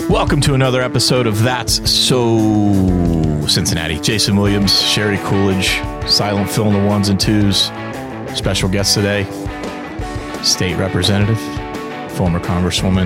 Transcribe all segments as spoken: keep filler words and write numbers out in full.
Welcome to another episode of That's So Cincinnati. Jason Williams, Sherry Coolidge, silent Phil in the ones and twos. Special guest today, state representative, former congresswoman,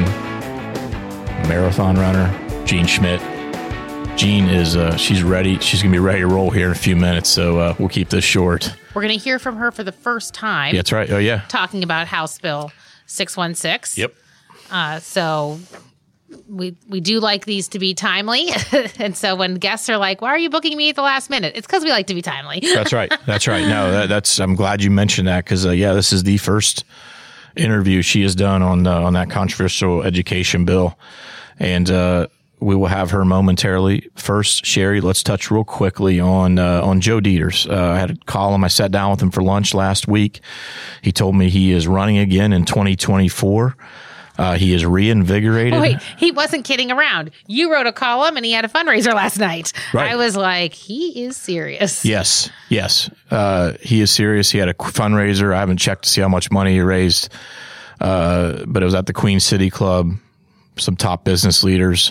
marathon runner, Jean Schmidt. Jean is, uh, she's ready. She's going to be ready to roll here in a few minutes, so uh, we'll keep this short. We're going to hear from her for the first time. Yeah, that's right. Oh, yeah. Talking about House Bill six one six. Yep. Uh, so we we do like these to be timely. And so when guests are like, why are you booking me at the last minute? It's because we like to be timely. That's right. That's right. No, that, that's, I'm glad you mentioned that because, uh, yeah, this is the first interview she has done on uh, on that controversial education bill. And uh, we will have her momentarily. First, Sherry, let's touch real quickly on uh, on Joe Deters. Uh, I had a column. I sat down with him for lunch last week. He told me he is running again in twenty twenty-four. Uh, he is reinvigorated. Oh, wait, he wasn't kidding around. You wrote a column and he had a fundraiser last night. Right. I was like, he is serious. Yes, yes. Uh, he is serious. He had a fundraiser. I haven't checked to see how much money he raised, uh, but it was at the Queen City Club, some top business leaders.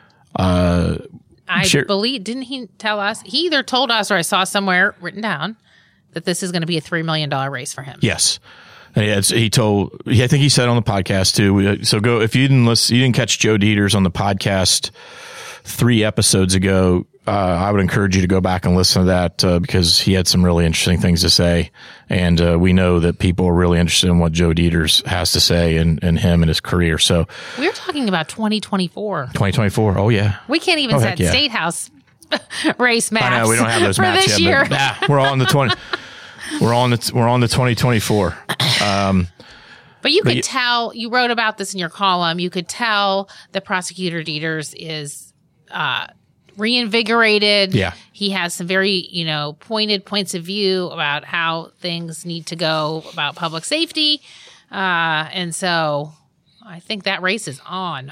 Uh, I Sher- believe, didn't he tell us? He either told us or I saw somewhere written down that this is going to be a three million dollars race for him. Yes. And it's, he told, I think he said on the podcast too. So go, if you didn't listen, you didn't catch Joe Deters on the podcast three episodes ago, uh, I would encourage you to go back and listen to that, uh, because he had some really interesting things to say. And, uh, we know that people are really interested in what Joe Deters has to say and, and him and his career. So we're talking about twenty twenty-four. twenty twenty-four. Oh yeah. We can't even oh, set yeah. State House race maps. I know we don't have those for maps this yet, year. but nah, we're all in the twenty. We're on the we're on the twenty twenty-four. Um, but you could but, tell, you wrote about this in your column, you could tell that Prosecutor Deters is uh, reinvigorated. Yeah. He has some very, you know, pointed points of view about how things need to go about public safety. Uh, and so I think that race is on.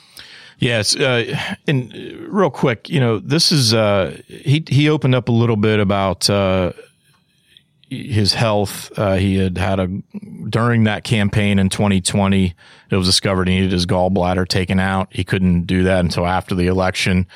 Yes, uh, and real quick, you know, this is uh, he he opened up a little bit about uh, his health. Uh, he had had a during that campaign in twenty twenty. It was discovered he needed his gallbladder taken out. He couldn't do that until after the election.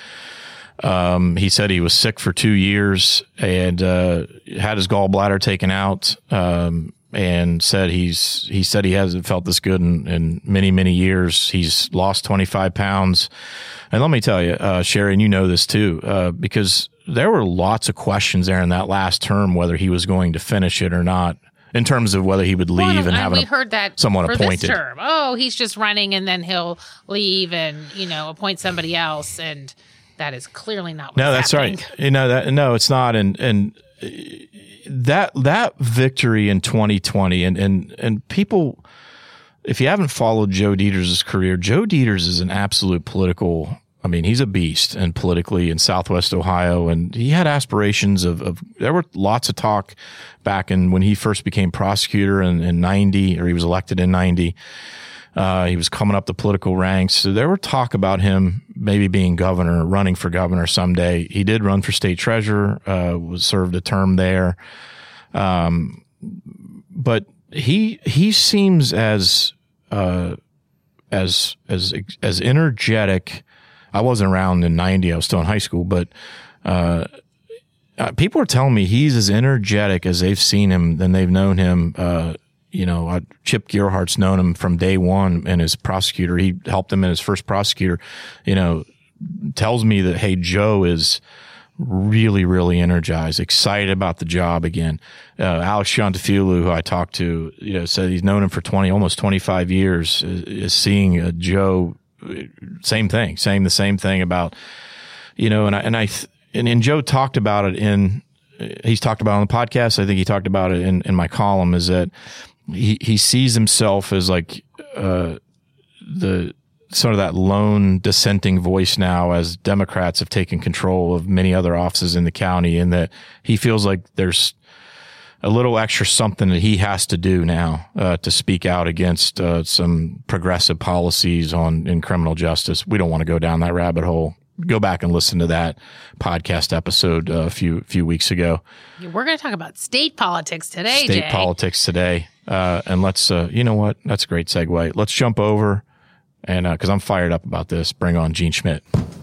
Um, he said he was sick for two years and uh, had his gallbladder taken out. Um, and said he's he said he hasn't felt this good in, in many, many years. He's lost twenty-five pounds. And let me tell you, uh, Sherry, and you know this too, uh, because there were lots of questions there in that last term whether he was going to finish it or not, in terms of whether he would leave well, and, and have we an, heard that someone for appointed. This term. Oh, he's just running and then he'll leave and, you know, appoint somebody else. And that is clearly not what's No, that's happening. right. You know, that, no, it's not. And, and, that that victory in twenty twenty and and and people, if you haven't followed Joe Deters' career, Joe Deters is an absolute political, I mean, he's a beast and politically in Southwest Ohio, and he had aspirations of, of there were lots of talk back in when he first became prosecutor in, in ninety, or he was elected in ninety. Uh, he was coming up the political ranks. So there were talk about him maybe being governor, running for governor someday. He did run for state treasurer, uh, was served a term there. Um, but he, he seems as, uh, as, as, as energetic. I wasn't around in ninety. I was still in high school, but, uh, uh, people are telling me he's as energetic as they've seen him than they've known him, uh, You know, uh, Chip Gearhart's known him from day one and his prosecutor. He helped him in his first prosecutor, you know, tells me that, hey, Joe is really, really energized, excited about the job again. Uh, Alex Chantafiulu, who I talked to, you know, said he's known him for twenty, almost twenty-five years, is, is seeing uh, Joe, same thing, saying the same thing about, you know, and I, and I, and, and Joe talked about it in, he's talked about it on the podcast. I think he talked about it in, in my column, is that he, he sees himself as like, uh, the sort of that lone dissenting voice now as Democrats have taken control of many other offices in the county, and that he feels like there's a little extra something that he has to do now, uh, to speak out against, uh, some progressive policies on, in criminal justice. We don't want to go down that rabbit hole. Go back and listen to that podcast episode uh, a few few weeks ago. We're going to talk about state politics today, State Jay. politics today. Uh, and let's, uh, you know what? That's a great segue. Let's jump over And because uh, I'm fired up about this, bring on Jean Schmidt.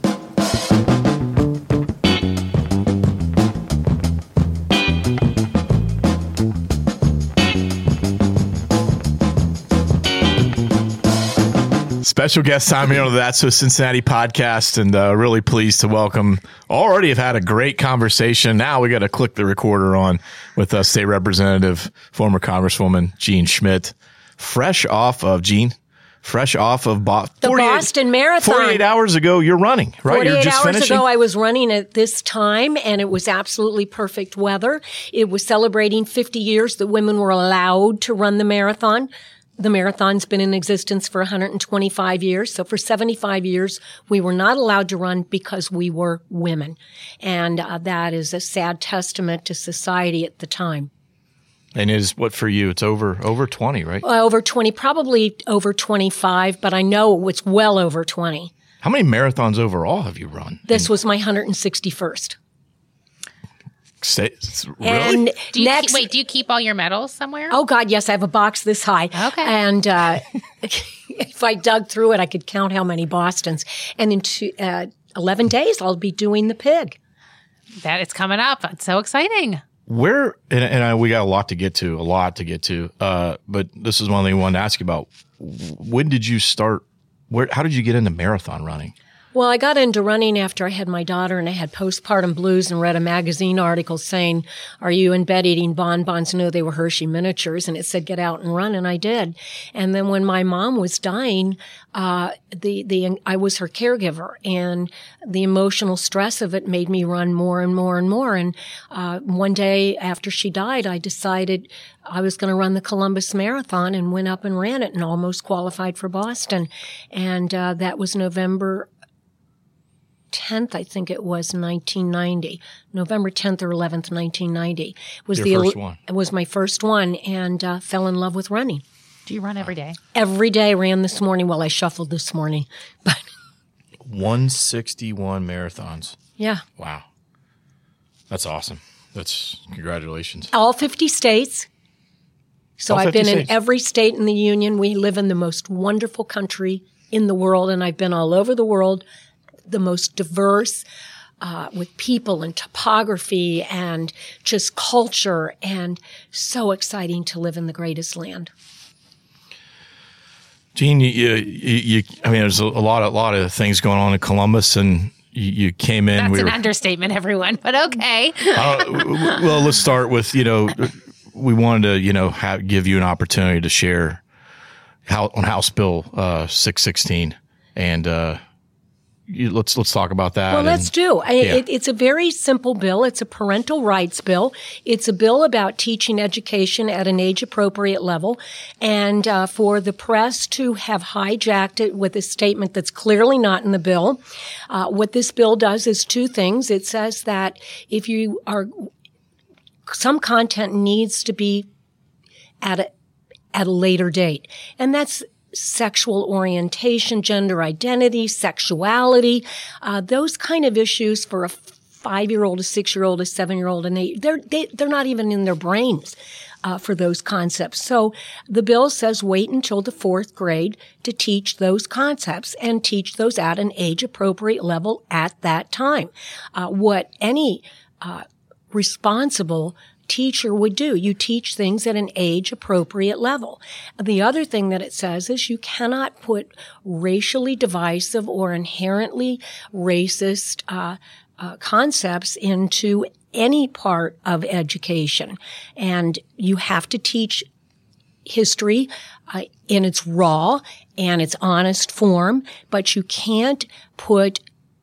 Special guest time here on the That's So Cincinnati podcast, and uh, really pleased to welcome. Already have had a great conversation. Now we got to click the recorder on with uh, State Representative, former Congresswoman Jean Schmidt, fresh off of Jean, fresh off of Bo- the Boston Marathon. forty-eight hours ago, you're running, right? forty-eight You're just hours finishing? ago, I was running at this time, and it was absolutely perfect weather. It was celebrating fifty years that women were allowed to run the marathon. The marathon's been in existence for one hundred twenty-five years. So for seventy-five years, we were not allowed to run because we were women. And uh, that is a sad testament to society at the time. And it is what for you? It's over over twenty, right? Uh, over twenty, probably over twenty-five, but I know it's well over twenty. How many marathons overall have you run? This was my one hundred sixty-first. Say, really? And Do you next, keep, wait, do you keep all your medals somewhere? Oh, God, yes. I have a box this high. Okay. And uh, if I dug through it, I could count how many Bostons. And in two, uh, eleven days, I'll be doing the pig. That it's coming up. It's so exciting. Where, and, and I, we got a lot to get to, a lot to get to. Uh, but this is one thing I wanted to ask you about. When did you start? Where? How did you get into marathon running? Well, I got into running after I had my daughter, and I had postpartum blues and read a magazine article saying, are you in bed eating bonbons? No, they were Hershey miniatures. And it said, get out and run. And I did. And then when my mom was dying, uh, the, the, I was her caregiver, and the emotional stress of it made me run more and more and more. And, uh, one day after she died, I decided I was going to run the Columbus Marathon, and went up and ran it and almost qualified for Boston. And, uh, that was November tenth, I think it was, nineteen ninety. November tenth or eleventh, nineteen ninety. Was Your the first one. It was my first one, and uh, fell in love with running. Do you run every day? Every day. I ran this morning. Well, I shuffled this morning. But one sixty-one marathons. yeah. Wow. That's awesome. That's congratulations. All fifty states. So All I've been fifty in states. every state in the union. We live in the most wonderful country in the world, and I've been all over the world. The most diverse, uh, with people and topography and just culture, and so exciting to live in the greatest land. Jean, you, you, you, I mean, there's a lot, a lot of things going on in Columbus, and you, you came in. That's we an were, understatement, everyone, but okay. uh, well, let's start with, you know, we wanted to, you know, have, give you an opportunity to share how on House Bill uh, six sixteen, and uh, you, let's let's talk about that. Well, and, let's do. I, yeah. it, it's a very simple bill. It's a parental rights bill. It's a bill about teaching education at an age-appropriate level, and uh, for the press to have hijacked it with a statement that's clearly not in the bill. Uh, what this bill does is two things. It says that if you are, some content needs to be at a at a later date, and that's sexual orientation, gender identity, sexuality, uh, those kind of issues for a five-year-old, a six-year-old, a seven-year-old, and they, they're, they, they're not even in their brains, uh, for those concepts. So the bill says wait until the fourth grade to teach those concepts and teach those at an age-appropriate level at that time. Uh, what any, uh, responsible teacher would do. You teach things at an age-appropriate level. The other thing that it says is you cannot put racially divisive or inherently racist uh, uh, concepts into any part of education. And you have to teach history uh, in its raw and its honest form, but you can't put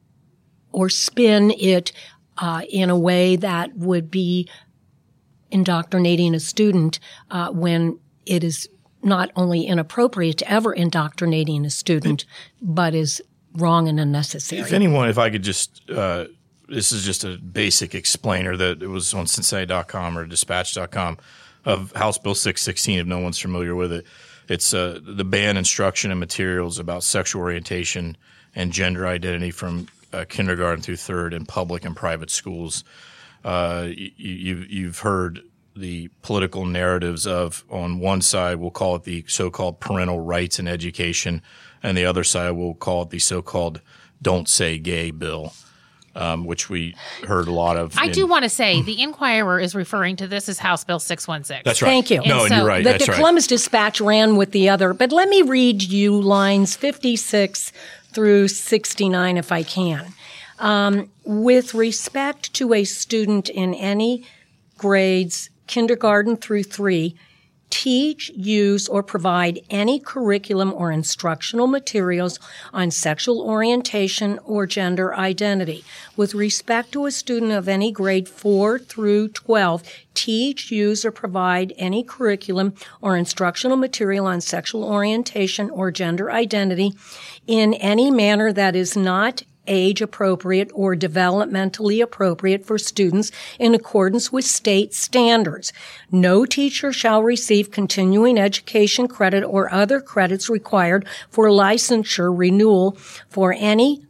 or spin it uh, in a way that would be indoctrinating a student uh, when it is not only inappropriate to ever indoctrinating a student, but is wrong and unnecessary. If anyone, if I could just, uh, this is just a basic explainer that it was on Cincinnati dot com or dispatch dot com of House Bill six sixteen, if no one's familiar with it. It's uh, the ban instruction and materials about sexual orientation and gender identity from uh, kindergarten through third in public and private schools. Uh, you, you, you've heard the political narratives of, on one side, we'll call it the so-called parental rights in education, and the other side, we'll call it the so-called Don't Say Gay bill, um, which we heard a lot of. I in, do want to say the Inquirer is referring to this as House Bill six one six. That's right. Thank you. No, And and so you're right. The, That's the right. Columbus Dispatch ran with the other, but let me read you lines fifty-six through sixty-nine if I can. Um, with respect to a student in any grades, kindergarten through three, teach, use, or provide any curriculum or instructional materials on sexual orientation or gender identity. With respect to a student of any grade four through twelve, teach, use, or provide any curriculum or instructional material on sexual orientation or gender identity in any manner that is not age appropriate or developmentally appropriate for students in accordance with state standards. No teacher shall receive continuing education credit or other credits required for licensure renewal for any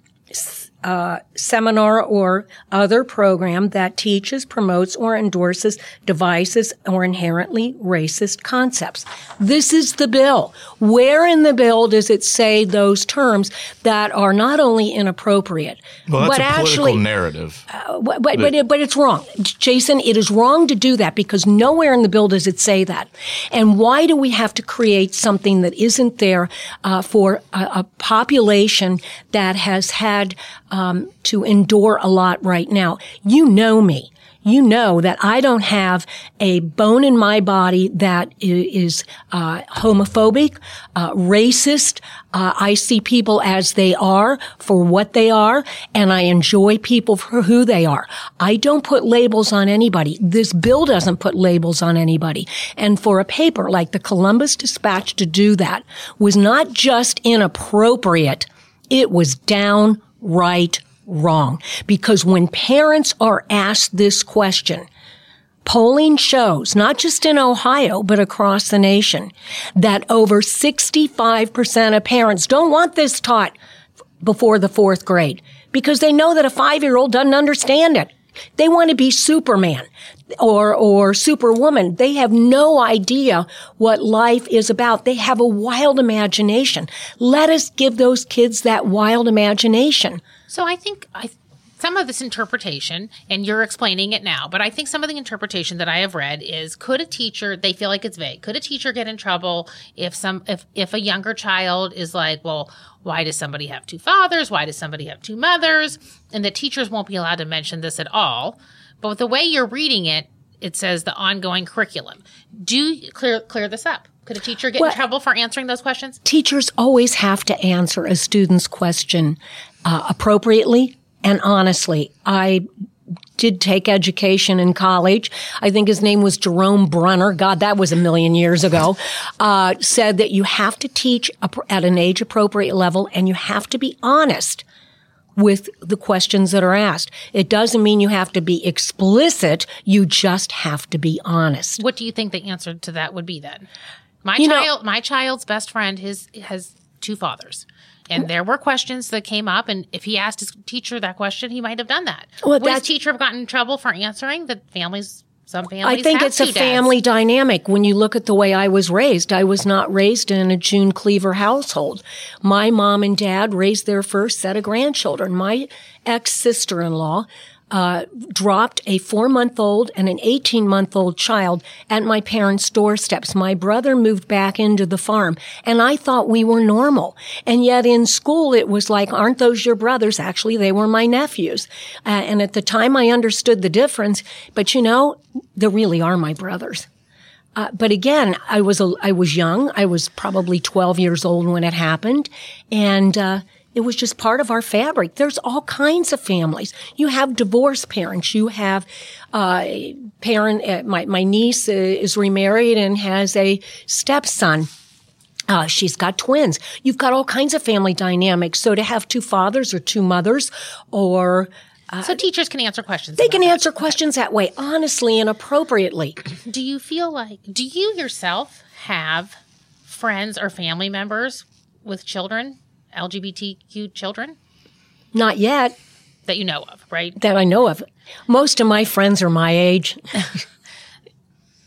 Uh, seminar or other program that teaches, promotes, or endorses devices or inherently racist concepts. This is the bill. Where in the bill does it say those terms that are not only inappropriate, well, that's but a political actually narrative. uh, but, but, but, it, but it's wrong. Jason, it is wrong to do that because nowhere in the bill does it say that. And why do we have to create something that isn't there uh, for a, a population that has had um, to endure a lot right now? You know me. You know that I don't have a bone in my body that is uh, homophobic, uh, racist. Uh, I see people as they are for what they are, and I enjoy people for who they are. I don't put labels on anybody. This bill doesn't put labels on anybody. And for a paper like the Columbus Dispatch to do that was not just inappropriate, it was downright wrong. Because when parents are asked this question, polling shows, not just in Ohio, but across the nation, that over sixty-five percent of parents don't want this taught before the fourth grade because they know that a five-year-old doesn't understand it. They want to be Superman or, or Superwoman. They have no idea what life is about. They have a wild imagination. Let us give those kids that wild imagination. So I think I, some of this interpretation, and you're explaining it now, but I think some of the interpretation that I have read is, could a teacher, they feel like it's vague, could a teacher get in trouble if some, if, if a younger child is like, well, why does somebody have two fathers? Why does somebody have two mothers? And the teachers won't be allowed to mention this at all. But with the way you're reading it, it says the ongoing curriculum. Do you clear, clear this up? Could a teacher get Well, in trouble for answering those questions? Teachers always have to answer a student's question uh, appropriately and honestly. I did take education in college. I think his name was Jerome Brunner. God, that was a million years ago. Uh, said that you have to teach at an age appropriate level and you have to be honest with the questions that are asked. It doesn't mean you have to be explicit. You just have to be honest. What do you think the answer to that would be then? My You know- child, my child's best friend, his has two fathers, and there were questions that came up. And if he asked his teacher that question, he might have done that. Well, Would his that's- teacher have gotten in trouble for answering that? Families, some families, I think have it's a two dads. family dynamic. When you look at the way I was raised, I was not raised in a June Cleaver household. My mom and dad raised their first set of grandchildren. My ex-sister-in-law uh, dropped a four-month-old and an eighteen-month-old child at my parents' doorsteps. My brother moved back into the farm, and I thought we were normal. And yet in school, it was like, aren't those your brothers? Actually, they were my nephews. Uh, and at the time, I understood the difference. But, you know, they really are my brothers. Uh, but again, I was a, I was young. I was probably twelve years old when it happened, and uh, it was just part of our fabric. There's all kinds of families. You have divorced parents. You have uh, parent. Uh, my my niece uh, is remarried and has a stepson. Uh, she's got twins. You've got all kinds of family dynamics. So to have two fathers or two mothers, or So teachers can answer questions. they about can that. answer questions that way, honestly and appropriately. Do you feel like, do you yourself have friends or family members with children, L G B T Q children, Not yet. that you know of, right? That I know of. Most of my friends are my age.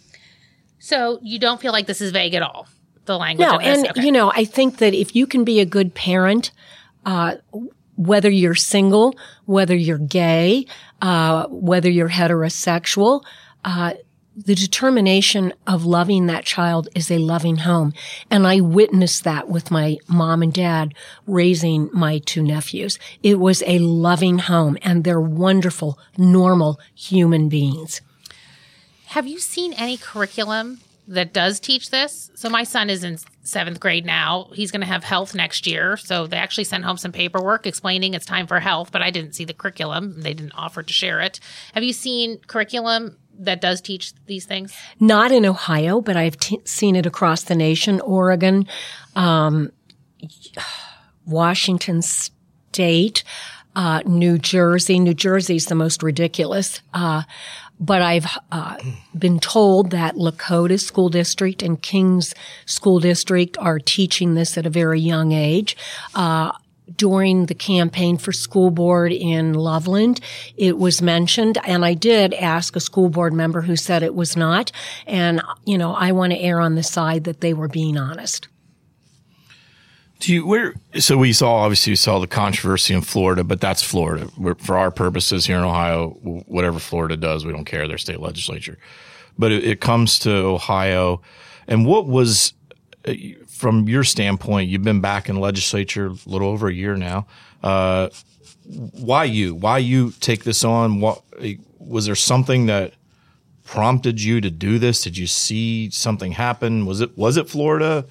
So you don't feel like this is vague at all, the language No, of this? and, Okay. you know, I think that if you can be a good parent, uh, whether you're single, whether you're gay, uh, whether you're heterosexual, uh, the determination of loving that child is a loving home. And I witnessed that with my mom and dad raising my two nephews. It was a loving home, and they're wonderful, normal human beings. Have you seen any curriculum that does teach this? So my son is in seventh grade now. He's going to have health next year. So they actually sent home some paperwork explaining it's time for health, but I didn't see the curriculum. They didn't offer to share it. Have you seen curriculum that does teach these things? Not in Ohio, but I've t- seen it across the nation. Oregon, um, Washington State, uh, New Jersey. New Jersey's the most ridiculous. Uh, but I've uh, been told that Lakota School District and Kings School District are teaching this at a very young age. Uh, During the campaign for school board in Loveland, it was mentioned, and I did ask a school board member who said it was not. And, you know, I want to err on the side that they were being honest. Do you, where, so we saw, obviously we saw the controversy in Florida, but that's Florida. We're, for our purposes here in Ohio, whatever Florida does, we don't care, their state legislature. But it, it comes to Ohio, and what was, from your standpoint, you've been back in legislature a little over a year now. Uh, why you? Why you take this on? What, was there something that prompted you to do this? Did you see something happen? Was it was it Florida?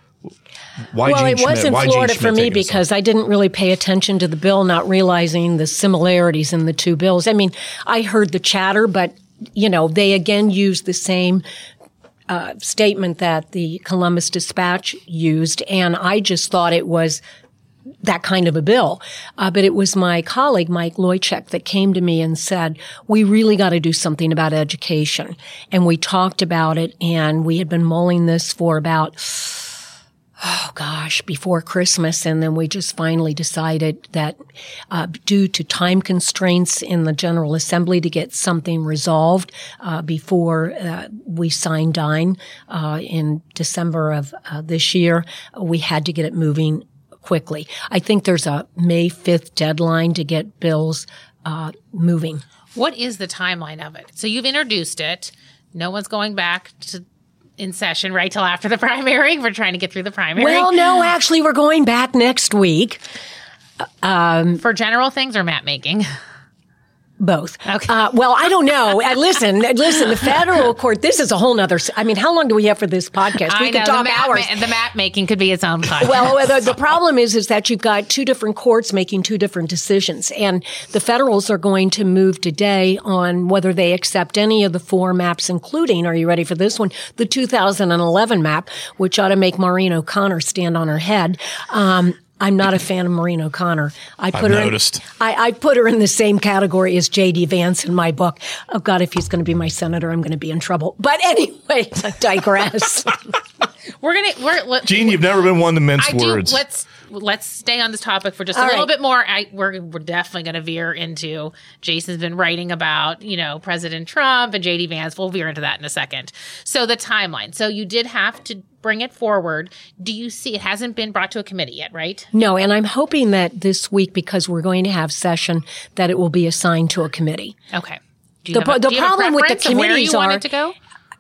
Why well, Gene it Schmidt? wasn't Why Florida Gene for Schmidt me taking this on? because I didn't really pay attention to the bill, not realizing the similarities in the two bills. I mean, I heard the chatter, but, you know, they again used the same uh, statement that the Columbus Dispatch used, and I just thought it was that kind of a bill. Uh, but it was my colleague, Mike Loychek, that came to me and said, we really got to do something about education. And we talked about it, and we had been mulling this for about oh gosh, before Christmas. And then we just finally decided that, uh, due to time constraints in the General Assembly to get something resolved, uh, before, uh, we signed Dine, uh, in December of uh, this year, we had to get it moving quickly. I think there's a May fifth deadline to get bills, uh, moving. What is the timeline of it? So you've introduced it. No one's going back to in session right till after the primary. We're trying to get through the primary. Well, no, actually, we're going back next week. Um, For general things or map making? Both. Okay. Uh, well, I don't know. Uh, listen, listen, the federal court, this is a whole nother, I mean, how long do we have for this podcast? We I could know, talk the map hours. Ma- the map making could be its own podcast. Well, the, the problem is, is that you've got two different courts making two different decisions. And the federals are going to move today on whether they accept any of the four maps, including, are you ready for this one? The two thousand eleven map, which ought to make Maureen O'Connor stand on her head. Um, I'm not a fan of Maureen O'Connor. I put I've her noticed. In, I, I put her in the same category as J D Vance in my book. Oh God, if he's going to be my senator, I'm going to be in trouble. But anyway, I digress. we're gonna. We're, let, Gene, you've never been one to mince I do. words. Let's let's stay on this topic for just All a little right. bit more. I we're we're definitely going to veer into. Jason's been writing about you know President Trump and J D Vance. We'll veer into that in a second. So the timeline. So you did have to bring it forward. Do you see it hasn't been brought to a committee yet, right? No, and I'm hoping that this week, because we're going to have session, that it will be assigned to a committee. Okay. Do you The have a, pro- the do you have a problem with the preference of where committees you want are- it to go?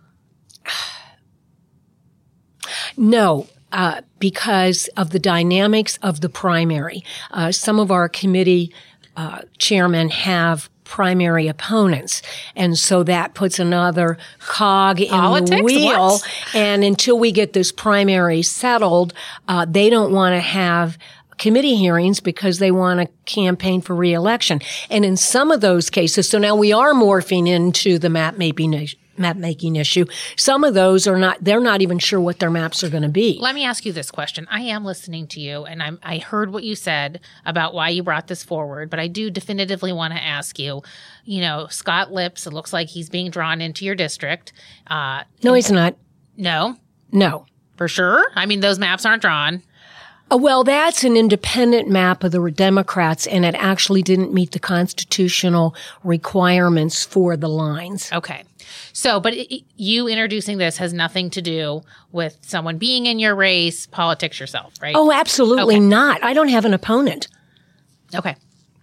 No, uh, because of the dynamics of the primary. Uh, some of our committee uh, chairmen have primary opponents, and so that puts another cog in Politics? the wheel. What? And until we get this primary settled, uh, they don't want to have committee hearings because they want to campaign for reelection. And in some of those cases, so now we are morphing into the map making map making issue. Some of those are not, they're not even sure what their maps are going to be. Let me ask you this question. I am listening to you, and I'm, I heard what you said about why you brought this forward, but I do definitively want to ask you, you know, Scott Lips, it looks like he's being drawn into your district. Uh, No, he's not. no, No. for sure. I mean, those maps aren't drawn. Uh, Well, that's an independent map of the Democrats, and it actually didn't meet the constitutional requirements for the lines. Okay. So, but it, you introducing this has nothing to do with someone being in your race, politics yourself, right? Oh, absolutely okay. not. I don't have an opponent. Okay.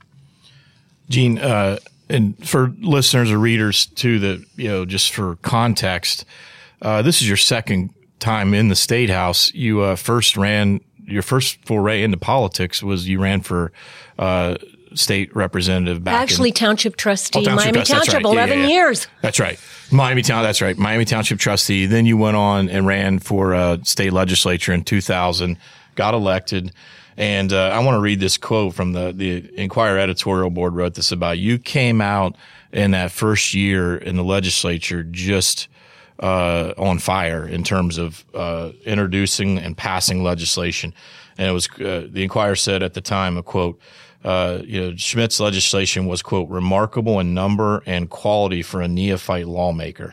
Jean, uh, and for listeners or readers too, that, you know, just for context, uh, this is your second time in the State House. You uh, first ran, your first foray into politics was you ran for uh, state representative back Actually, in, township trustee, oh, township Miami trust, that's Township, right. Yeah, eleven yeah, yeah. years. That's right. Miami Town. That's right. Miami Township trustee. Then you went on and ran for uh, state legislature in two thousand, got elected. And uh, I want to read this quote from the, the Inquirer editorial board wrote this about you. Came out in that first year in the legislature just uh, on fire in terms of uh, introducing and passing legislation. And it was uh, the Inquirer said at the time, a quote, uh, you know, Schmidt's legislation was, quote, remarkable in number and quality for a neophyte lawmaker.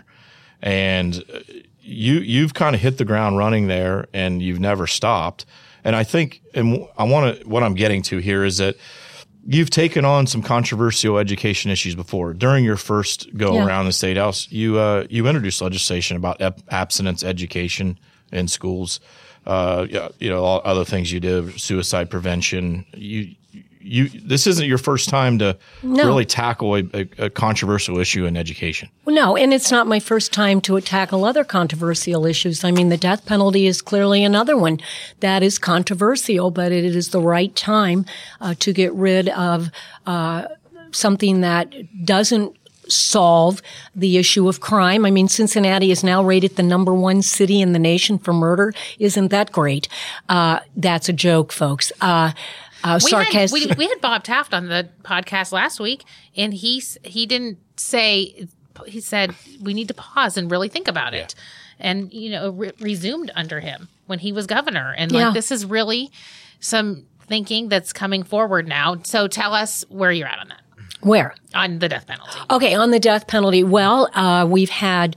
And you, you've kind of hit the ground running there and you've never stopped. And I think, and I want to, what I'm getting to here is that you've taken on some controversial education issues before. During your first go yeah. around the State House, you, uh, you introduced legislation about ep- abstinence education in schools. Uh, you know, all other things you did, suicide prevention. You, you, this isn't your first time to no. really tackle a, a, a controversial issue in education. Well, no, and it's not my first time to tackle other controversial issues. I mean, the death penalty is clearly another one that is controversial, but it is the right time uh, to get rid of uh, something that doesn't solve the issue of crime. I mean, Cincinnati is now rated the number one city in the nation for murder. Isn't that great? Uh, that's a joke, folks. Uh, uh, we, sarcastic. had, we, we had Bob Taft on the podcast last week, and he he didn't say, he said, we need to pause and really think about it. Yeah. And, you know, re- resumed under him when he was governor. And, like, yeah. this is really some thinking that's coming forward now. So tell us where you're at on that. Where? On the death penalty. Okay, on the death penalty. Well, uh, we've had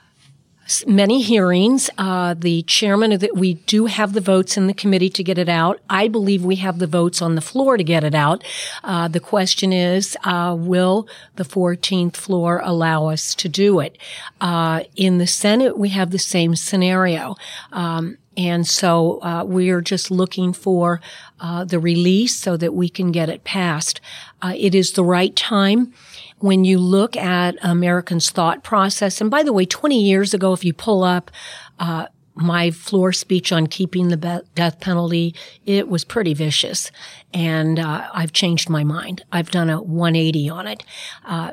many hearings. Uh, the chairman of the, we do have the votes in the committee to get it out. I believe we have the votes on the floor to get it out. Uh, the question is, uh, will the fourteenth floor allow us to do it? Uh, in the Senate, we have the same scenario. Um, And so uh, we are just looking for uh, the release so that we can get it passed. Uh, it is the right time. When you look at Americans' thought process, and by the way, twenty years ago, if you pull up uh, my floor speech on keeping the be- death penalty, it was pretty vicious. And uh, I've changed my mind. I've done a one eighty on it. Uh,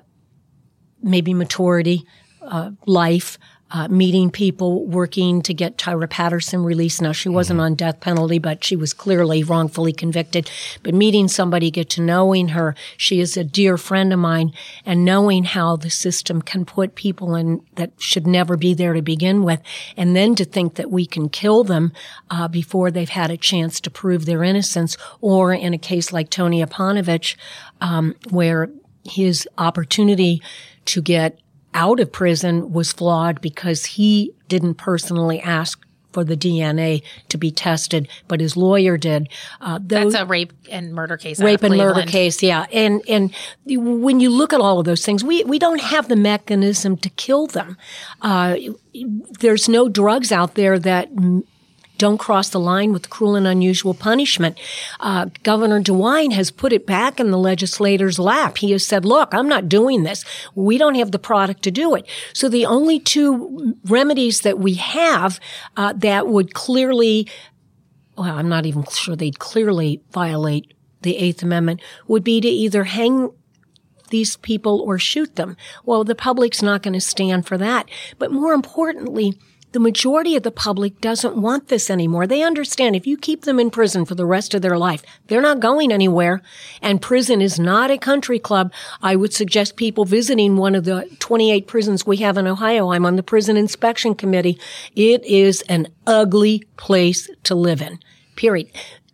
maybe maturity, uh, life, Uh, meeting people, working to get Tyra Patterson released. Now, she wasn't on death penalty, but she was clearly wrongfully convicted. But meeting somebody, get to knowing her, she is a dear friend of mine, and knowing how the system can put people in that should never be there to begin with, and then to think that we can kill them uh, before they've had a chance to prove their innocence, or in a case like Tony Apanovich, um, where his opportunity to get out of prison was flawed because he didn't personally ask for the D N A to be tested, but his lawyer did. Uh, those, That's a rape and murder case. Rape out of and Cleveland. murder case, yeah. And and when you look at all of those things, we we don't have the mechanism to kill them. Uh, there's no drugs out there that don't cross the line with cruel and unusual punishment. Uh, Governor DeWine has put it back in the legislator's lap. He has said, look, I'm not doing this. We don't have the product to do it. So the only two remedies that we have uh, that would clearly, well, I'm not even sure they'd clearly violate the Eighth Amendment, would be to either hang these people or shoot them. Well, the public's not going to stand for that. But more importantly, the majority of the public doesn't want this anymore. They understand if you keep them in prison for the rest of their life, they're not going anywhere. And prison is not a country club. I would suggest people visiting one of the twenty-eight prisons we have in Ohio. I'm on the prison inspection committee. It is an ugly place to live in, period.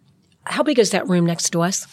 How big is that room next to us?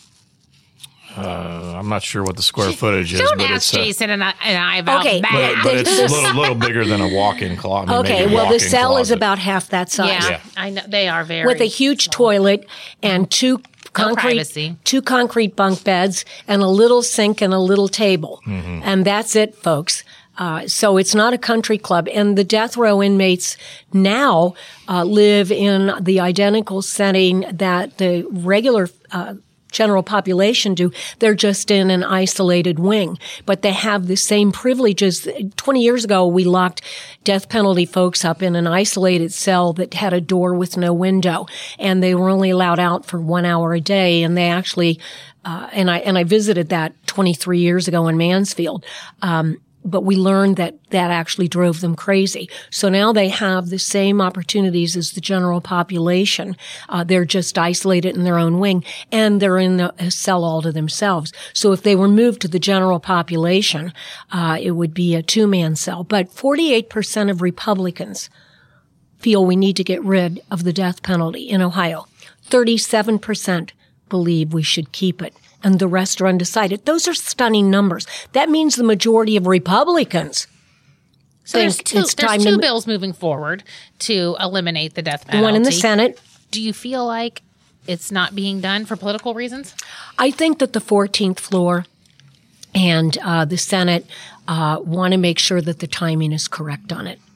Uh, I'm not sure what the square footage is. Don't but ask it's, uh, Jason and I, and I about Okay, that. But, but it's a little, little bigger than a walk-in closet. I mean, Okay, maybe a well, the walk-in cell is closet. about half that size. Yeah, Yeah. I know they are very With a huge small. toilet and two concrete, privacy. two concrete bunk beds and a little sink and a little table. Mm-hmm. And that's it, folks. Uh, so it's not a country club. And the death row inmates now uh, live in the identical setting that the regular uh general population do. They're just in an isolated wing, but they have the same privileges. twenty years ago, we locked death penalty folks up in an isolated cell that had a door with no window, and they were only allowed out for one hour a day. And they actually, uh, and I, and I visited that twenty-three years ago in Mansfield. Um, But we learned that that actually drove them crazy. So now they have the same opportunities as the general population. Uh, they're just isolated in their own wing, and they're in a cell all to themselves. So if they were moved to the general population, uh, it would be a two-man cell. But forty-eight percent of Republicans feel we need to get rid of the death penalty in Ohio. thirty-seven percent believe we should keep it, and the rest are undecided. Those are stunning numbers. That means the majority of Republicans so think there's two, it's time there's two to bills moving forward to eliminate the death penalty. one in the Senate. Do you feel like it's not being done for political reasons? I think that the fourteenth floor and uh, the Senate uh, want to make sure that the timing is correct on it.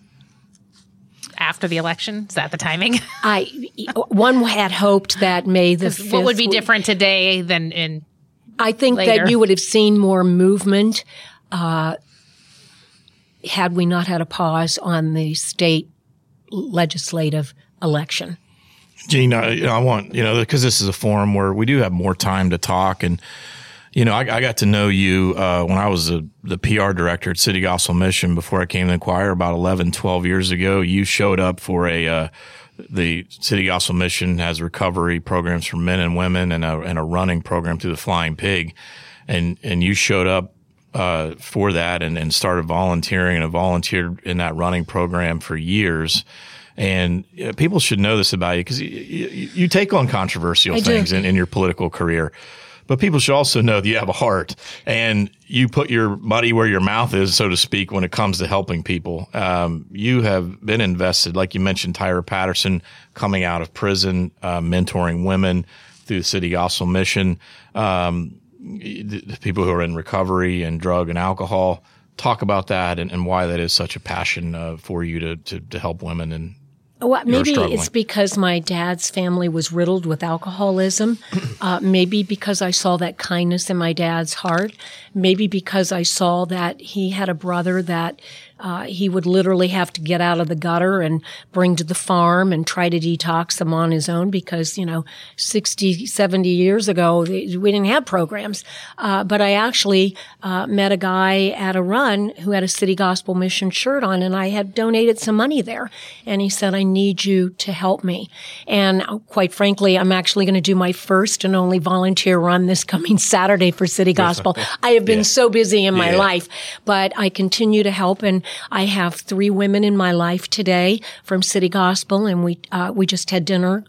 After the election? Is that the timing? I one had hoped that May the fifth. What would be different today than in I think later? that you would have seen more movement uh, had we not had a pause on the state legislative election. Gene, I, you know, I want, you know, because this is a forum where we do have more time to talk. And, you know, I, I got to know you uh, when I was a, the P R director at City Gospel Mission before I came to the Inquirer about eleven, twelve years ago. You showed up for a, uh, the City Gospel Mission has recovery programs for men and women and a, and a running program through the Flying Pig. And, and you showed up uh, for that and, and started volunteering and have volunteered in that running program for years. And uh, people should know this about you because you, you, you take on controversial I things in, in your political career. But people should also know that you have a heart and you put your money where your mouth is, so to speak, when it comes to helping people. Um, you have been invested, like you mentioned, Tyra Patterson coming out of prison, uh, mentoring women through the City Gospel Mission, um, the, the people who are in recovery and drug and alcohol. Talk about that and, and why that is such a passion uh, for you to, to, to help women and Well, maybe it's because my dad's family was riddled with alcoholism. Uh, maybe because I saw that kindness in my dad's heart. Maybe because I saw that he had a brother that uh, he would literally have to get out of the gutter and bring to the farm and try to detox them on his own because, you know, sixty, seventy years ago, we didn't have programs. Uh, but I actually uh, met a guy at a run who had a City Gospel Mission shirt on, and I had donated some money there. And he said, I need you to help me. And quite frankly, I'm actually going to do my first and only volunteer run this coming Saturday for City Gospel. I have been yeah. so busy in my yeah. life, but I continue to help. And I have three women in my life today from City Gospel, and we uh, we just had dinner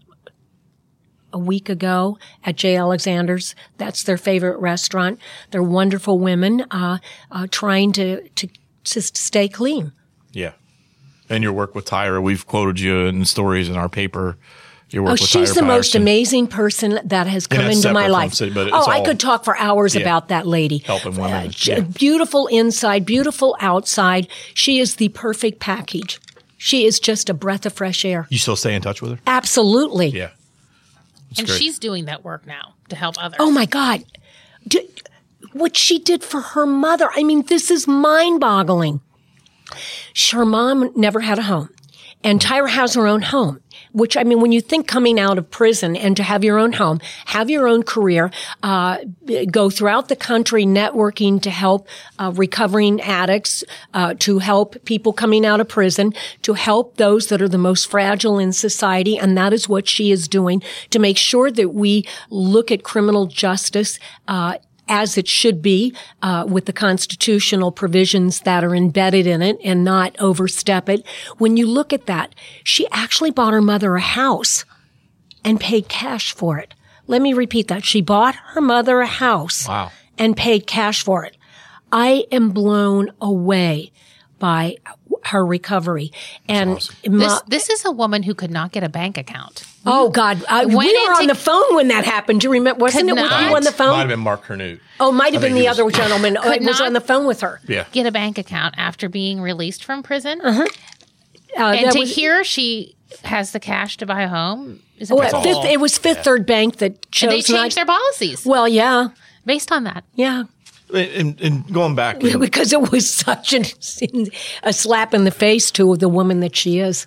a week ago at J. Alexander's. That's their favorite restaurant. They're wonderful women uh, uh, trying to, to just stay clean. Yeah. And your work with Tyra, we've quoted you in stories in our paper. Your work oh, with she's Tyra the Patterson. most amazing person that has come into my life. City, but it's oh, all, I could talk for hours yeah, about that lady. Helping women. Uh, yeah. Beautiful inside, beautiful outside. She is the perfect package. She is just a breath of fresh air. You still stay in touch with her? Absolutely. Yeah. That's and great. She's doing that work now to help others. Oh, my God. Do, what she did for her mother. I mean, this is mind-boggling. Her mom never had a home. And Tyra has her own home, which, I mean, when you think coming out of prison and to have your own home, have your own career, uh, go throughout the country networking to help uh, recovering addicts, uh, to help people coming out of prison, to help those that are the most fragile in society. And that is what she is doing to make sure that we look at criminal justice, uh, as it should be, uh, with the constitutional provisions that are embedded in it and not overstep it. When you look at that, she actually bought her mother a house and paid cash for it. Let me repeat that. She bought her mother a house wow. and paid cash for it. I am blown away by her recovery. And awesome. my, This, this is a woman who could not get a bank account. oh God, I, we were Went on into- the phone when that happened. Do you remember? Wasn't Could it with not- you on the Might phone? have been Mark Hernut. Oh, might have I been think the he other was- gentleman. I was not- on the phone with her. Yeah. Get a bank account after being released from prison. Uh, And that to was- hear she has the cash to buy a home is Oh, incredible. Fifth, it was Fifth Third Bank that chose And they not. changed their policies Well, yeah, based on that. yeah. And, and going back, you know, Because it was such an, a slap in the face to the woman that she is.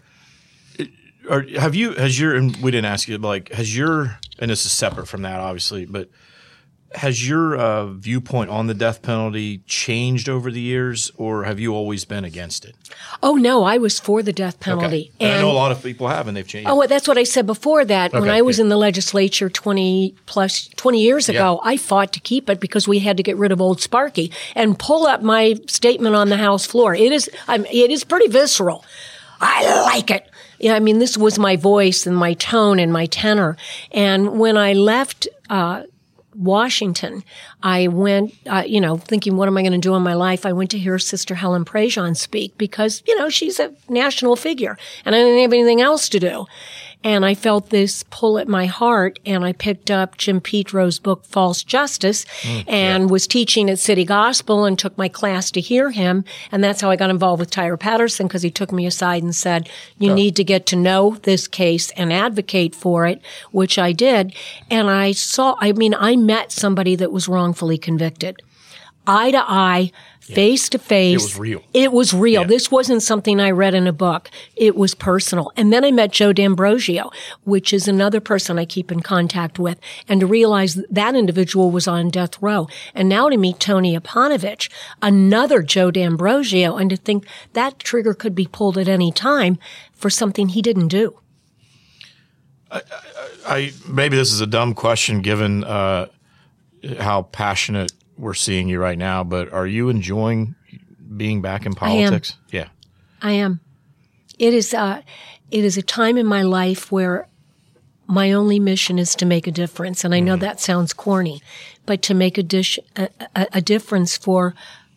Or have you, has your, and we didn't ask you, but like, has your, and this is separate from that, obviously, but has your uh, viewpoint on the death penalty changed over the years, or have you always been against it? Oh, no, I was for the death penalty. And I know a lot of people have, and they've changed. Oh, well, that's what I said before that. When Okay, I was yeah. in the legislature twenty plus, twenty years ago, Yeah. I fought to keep it because we had to get rid of Old Sparky. And pull up my statement on the House floor. It is, I'm, it is pretty visceral. I like it. Yeah, I mean, this was my voice and my tone and my tenor. And when I left, uh, Washington, I went, uh, you know, thinking, what am I going to do in my life? I went to hear Sister Helen Prejean speak because, you know, she's a national figure and I didn't have anything else to do. And I felt this pull at my heart and I picked up Jim Petro's book, False Justice, mm, and yeah. was teaching at City Gospel and took my class to hear him. And that's how I got involved with Tyler Patterson because he took me aside and said, you oh. need to get to know this case and advocate for it, which I did. And I saw, I mean, I met somebody that was wrongfully convicted. Eye to eye, face to face. It was real. It was real. Yeah. This wasn't something I read in a book. It was personal. And then I met Joe D'Ambrosio, which is another person I keep in contact with, and to realize that, that individual was on death row. And now to meet Tony Apanovich, another Joe D'Ambrosio, and to think that trigger could be pulled at any time for something he didn't do. I, I, I maybe this is a dumb question given uh, how passionate we're seeing you right now, but are you enjoying being back in politics? I am. Yeah. I am. It is, uh, it is a time in my life where my only mission is to make a difference. And I know mm. that sounds corny, but to make a, dish, a, a, a difference for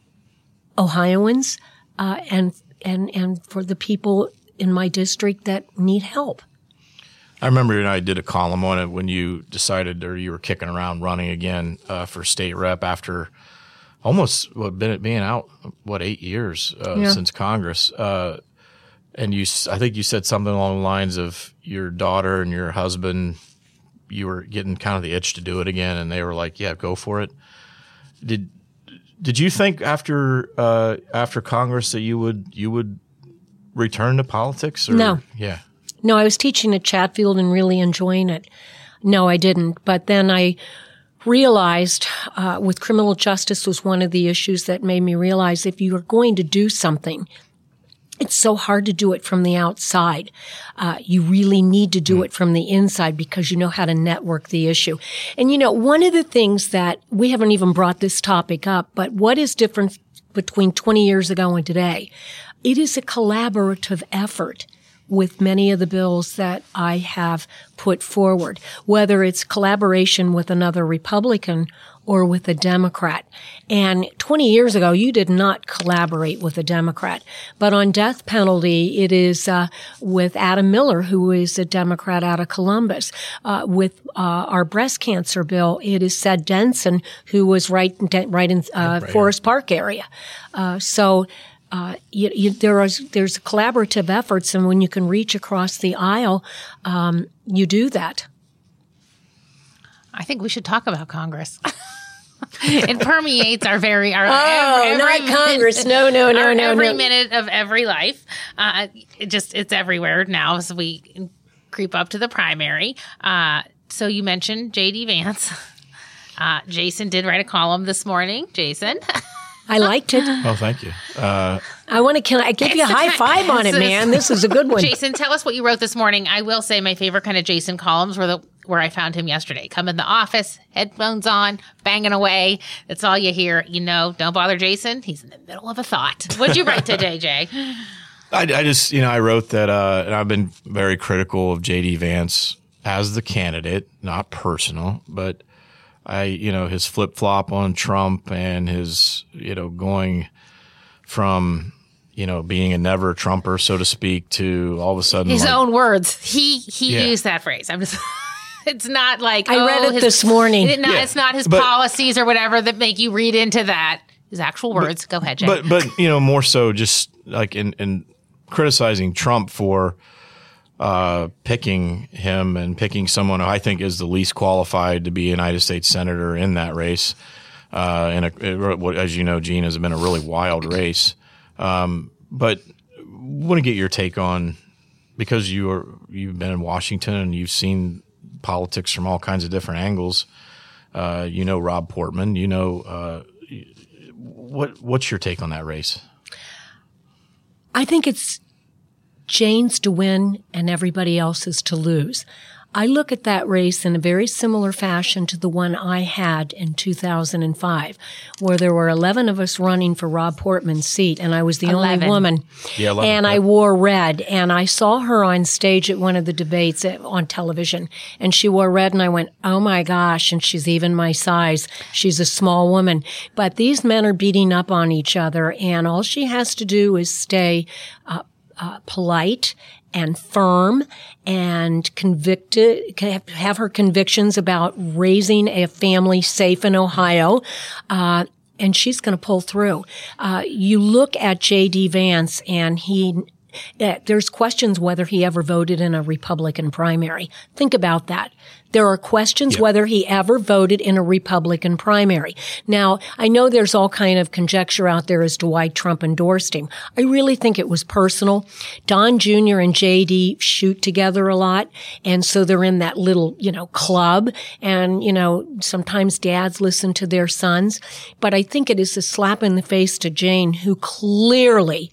Ohioans, uh, and, and, and for the people in my district that need help. I remember you and I did a column on it when you decided, or you were kicking around running again uh, for state rep after almost what been being out what eight years uh, yeah. since Congress. Uh, and you, I think you said something along the lines of your daughter and your husband, you were getting kind of the itch to do it again, and they were like, "Yeah, go for it." Did did you think after uh, after Congress that you would you would return to politics? Or, no. Yeah. No, I was teaching at Chatfield and really enjoying it. No, I didn't. But then I realized uh, with criminal justice was one of the issues that made me realize if you are going to do something, it's so hard to do it from the outside. Uh, you really need to do it from the inside because you know how to network the issue. And, you know, one of the things that we haven't even brought this topic up, but what is different between twenty years ago and today? It is a collaborative effort with many of the bills that I have put forward, whether it's collaboration with another Republican or with a Democrat. And twenty years ago, you did not collaborate with a Democrat. But on death penalty, it is uh, with Adam Miller, who is a Democrat out of Columbus. Uh, with uh, our breast cancer bill, it is Sed Denson, who was right, right in uh, right Forest Park area. Uh, so Uh, you, you, there is, there's collaborative efforts, and when you can reach across the aisle, um, you do that. I think we should talk about Congress. It permeates our very, our oh, every, not every Congress. Minute, no, no, no, our no, every no. minute of every life. Uh, it just, it's everywhere now as we creep up to the primary. Uh, so you mentioned J D Vance. Uh, Jason did write a column this morning. Jason. I liked it. Oh, thank you. Uh, I want to. Can I give you a high five on it, man? This is a good one. Jason, tell us what you wrote this morning. I will say my favorite kind of Jason columns were the where I found him yesterday. Come in the office, headphones on, banging away. That's all you hear. You know, don't bother Jason. He's in the middle of a thought. What'd you write today, Jay? I, I just, you know, I wrote that, uh, and I've been very critical of J D Vance as the candidate, not personal, but I, you know, his flip flop on Trump and his, you know, going from, you know, being a never Trumper, so to speak, to all of a sudden his like, own words. He he Yeah. used that phrase. I'm just. It's not like I oh, read it his- this morning. It, no, Yeah. It's not his But- policies or whatever that make you read into that. His actual words. Go ahead, Jay. But but you know, more so just like in, in criticizing Trump for uh, picking him and picking someone who I think is the least qualified to be a United States senator in that race. Uh, and a, what, as you know, Gene, has been a really wild race. Um, but want to get your take on, because you are you've been in Washington and you've seen politics from all kinds of different angles. Uh, you know Rob Portman. You know. Uh, What what's your take on that race? I think it's Jane's to win and everybody else's to lose. I look at that race in a very similar fashion to the one I had in two thousand five, where there were eleven of us running for Rob Portman's seat, and I was the eleven. only woman. Yeah, eleven, and yeah. I wore red, and I saw her on stage at one of the debates at, on television, and she wore red, and I went, oh my gosh, and she's even my size. She's a small woman. But these men are beating up on each other, and all she has to do is stay uh, uh, polite and firm and convicted, have her convictions about raising a family safe in Ohio. Uh, and she's going to pull through. Uh, you look at J D. Vance and he, uh, there's questions whether he ever voted in a Republican primary. Think about that. There are questions Yeah. whether he ever voted in a Republican primary. Now, I know there's all kind of conjecture out there as to why Trump endorsed him. I really think it was personal. Don Junior and J D shoot together a lot, and so they're in that little, you know, club, and, you know, sometimes dads listen to their sons. But I think it is a slap in the face to Jane, who clearly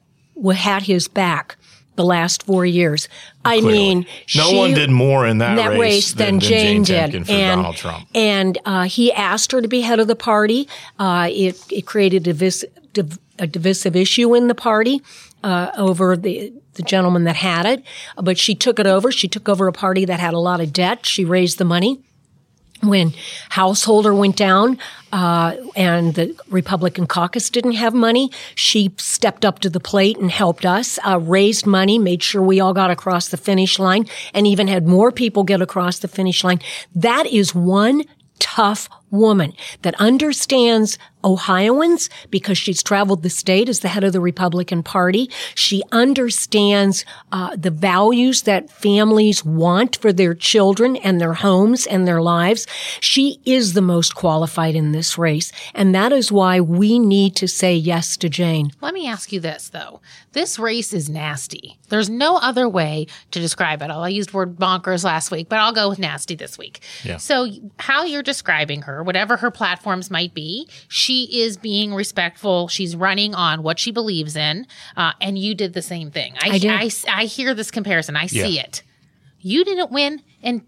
had his back the last four years. I Clearly. mean, no she, one did more in that, in that race, race than, than, Jane, Jane did. Temkin for and Donald Trump. and uh, he asked her to be head of the party. Uh, it, it created a, divis- div- a divisive issue in the party uh, over the the gentleman that had it. But she took it over. She took over a party that had a lot of debt. She raised the money. When Householder went down uh, and the Republican caucus didn't have money, she stepped up to the plate and helped us, uh, raised money, made sure we all got across the finish line, and even had more people get across the finish line. That is one tough woman that understands Ohioans because she's traveled the state as the head of the Republican Party. She understands uh, the values that families want for their children and their homes and their lives. She is the most qualified in this race, and that is why we need to say yes to Jane. Let me ask you this, though. This race is nasty. There's no other way to describe it. I used the word bonkers last week, but I'll go with nasty this week. Yeah. So how you're describing her, whatever her platforms might be, she is being respectful. She's running on what she believes in, uh, and you did the same thing. I, I did. I, I hear this comparison. I see Yeah. it. You didn't win, and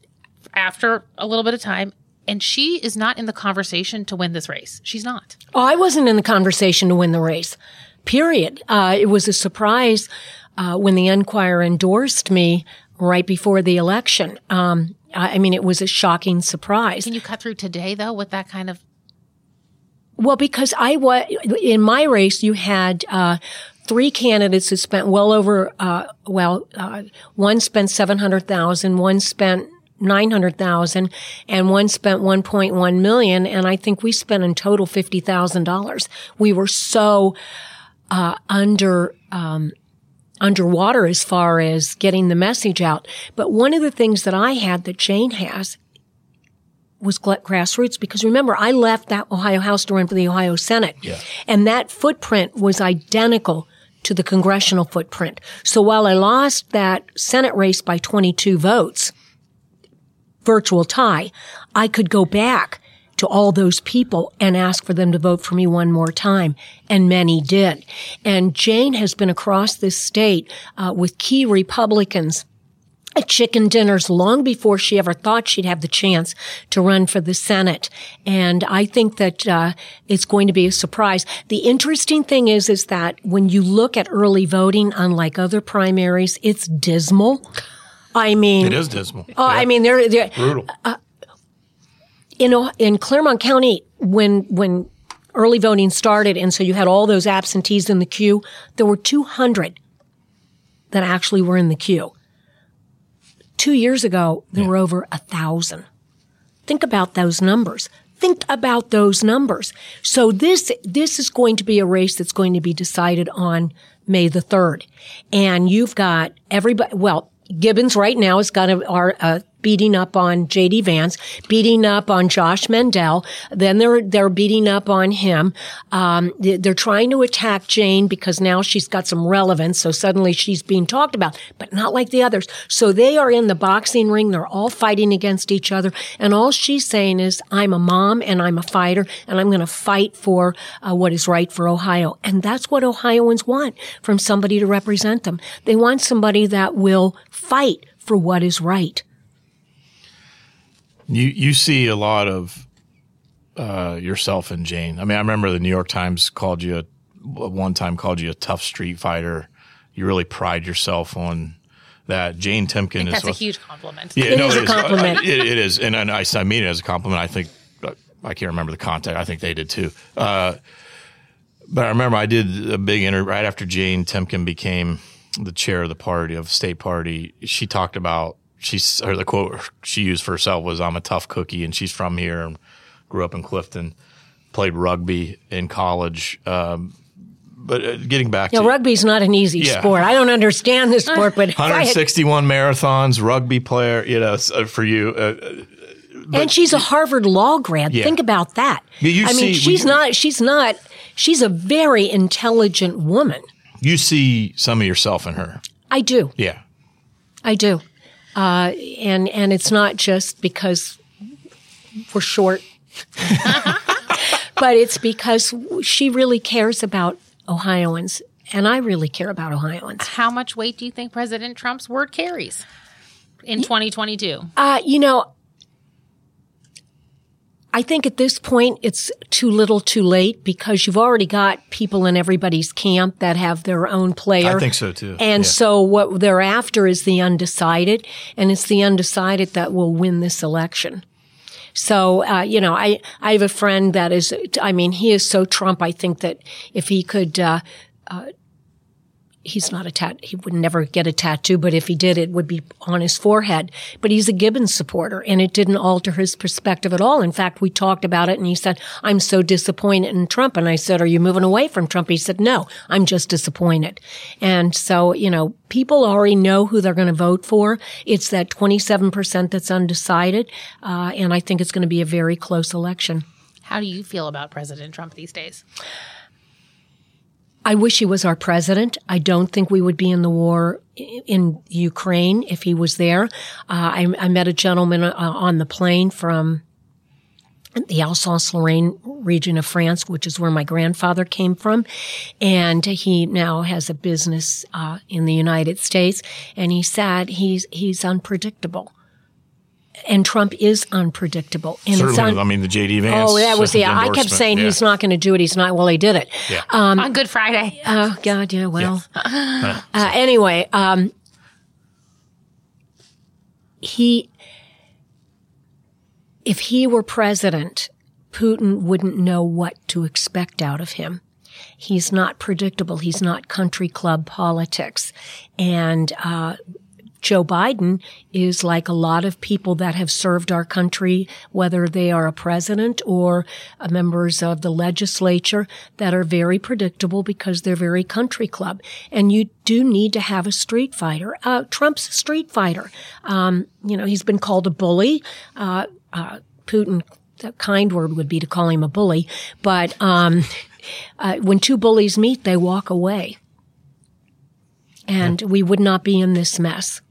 after a little bit of time, and she is not in the conversation to win this race. She's not. Oh, I wasn't in the conversation to win the race, period. Uh, it was a surprise uh, when the Enquirer endorsed me right before the election. Um, I, I mean, it was a shocking surprise. Can you cut through today, though, with that kind of Well, because I was in my race, you had uh, three candidates who spent well over. Uh, well, uh, one spent seven hundred thousand, one spent nine hundred thousand, and one spent one point one million. And I think we spent in total fifty thousand dollars. We were so uh, under. Um, underwater as far as getting the message out. But one of the things that I had that Jane has was grassroots, because remember, I left that Ohio House to run for the Ohio Senate. Yeah. And that footprint was identical to the congressional footprint. So while I lost that Senate race by twenty-two votes, virtual tie, I could go back to all those people and ask for them to vote for me one more time. And many did. And Jane has been across this state uh, with key Republicans at chicken dinners long before she ever thought she'd have the chance to run for the Senate. And I think that uh, it's going to be a surprise. The interesting thing is, is that when you look at early voting, unlike other primaries, it's dismal. I mean, It is dismal. Oh, Yeah. I mean, they're, they're Brutal. in in Claremont County, when when early voting started, and so you had all those absentees in the queue, there were two hundred that actually were in the queue. Two years ago, there yeah. were over a thousand. Think about those numbers. Think about those numbers. So this, this is going to be a race that's going to be decided on May the third. And you've got everybody, well, Gibbons right now has got a, are, uh, beating up on J D Vance, beating up on Josh Mandel. Then they're, they're beating up on him. Um, they're trying to attack Jane because now she's got some relevance. So suddenly she's being talked about, but not like the others. So they are in the boxing ring. They're all fighting against each other. And all she's saying is, I'm a mom and I'm a fighter and I'm going to fight for uh, what is right for Ohio. And that's what Ohioans want from somebody to represent them. They want somebody that will fight for what is right. You you see a lot of uh, yourself and Jane. I mean, I remember the New York Times called you a, one time called you a tough street fighter. You really pride yourself on that. Jane Timken I think is that's what, a huge compliment. Yeah, it no, is it a compliment. Uh, it, it is, and, and I, I mean it as a compliment. I think I can't remember the context. I think they did too. Uh, but I remember I did a big interview right after Jane Timken became the chair of the party of the state party. She talked about. She's, or the quote she used for herself was, I'm a tough cookie, and she's from here and grew up in Clifton, played rugby in college. Um, but uh, getting back you to. Know, rugby's not an easy yeah. sport. I don't understand this sport, but. one hundred sixty-one marathons, rugby player, you know, for you. Uh, but, and she's a Harvard Law grad. Yeah. Think about that. You I see, mean, she's you, not, she's not, she's a very intelligent woman. You see some of yourself in her. I do. Yeah. I do. Uh, and, and it's not just because we're short, but it's because she really cares about Ohioans, and I really care about Ohioans. How much weight do you think President Trump's word carries in twenty twenty-two? Uh, you know, I think at this point it's too little too late because you've already got people in everybody's camp that have their own player. I think so too. And yeah. so what they're after is the undecided, and it's the undecided that will win this election. So, uh, you know, I, I have a friend that is, I mean, he is so Trump. I think that if he could, uh, uh, he's not a tat, he would never get a tattoo, but if he did, it would be on his forehead. But he's a Gibbons supporter, and it didn't alter his perspective at all. In fact, we talked about it, and he said, I'm so disappointed in Trump. And I said, are you moving away from Trump? He said, no, I'm just disappointed. And so, you know, people already know who they're going to vote for. It's that twenty-seven percent that's undecided, uh, and I think it's going to be a very close election. How do you feel about President Trump these days? I wish he was our president. I don't think we would be in the war in Ukraine if he was there. Uh, I, I met a gentleman uh, on the plane from the Alsace-Lorraine region of France, which is where my grandfather came from. And he now has a business uh, in the United States. And he said he's he's unpredictable. And Trump is unpredictable. And Certainly. It's un- I mean, the J D Vance. Oh, that was the, I kept saying yeah. he's not going to do it. He's not. Well, he did it. Yeah. Um, On Good Friday. Oh, God, yeah, well. Yeah. uh, anyway, um, he, if he were president, Putin wouldn't know what to expect out of him. He's not predictable. He's not country club politics. And, uh, Joe Biden is like a lot of people that have served our country, whether they are a president or members of the legislature, that are very predictable because they're very country club. And you do need to have a street fighter. Uh, Trump's a street fighter. Um, you know, he's been called a bully. Uh, uh, Putin, the kind word would be to call him a bully. But um, uh, when two bullies meet, they walk away. And we would not be in this mess.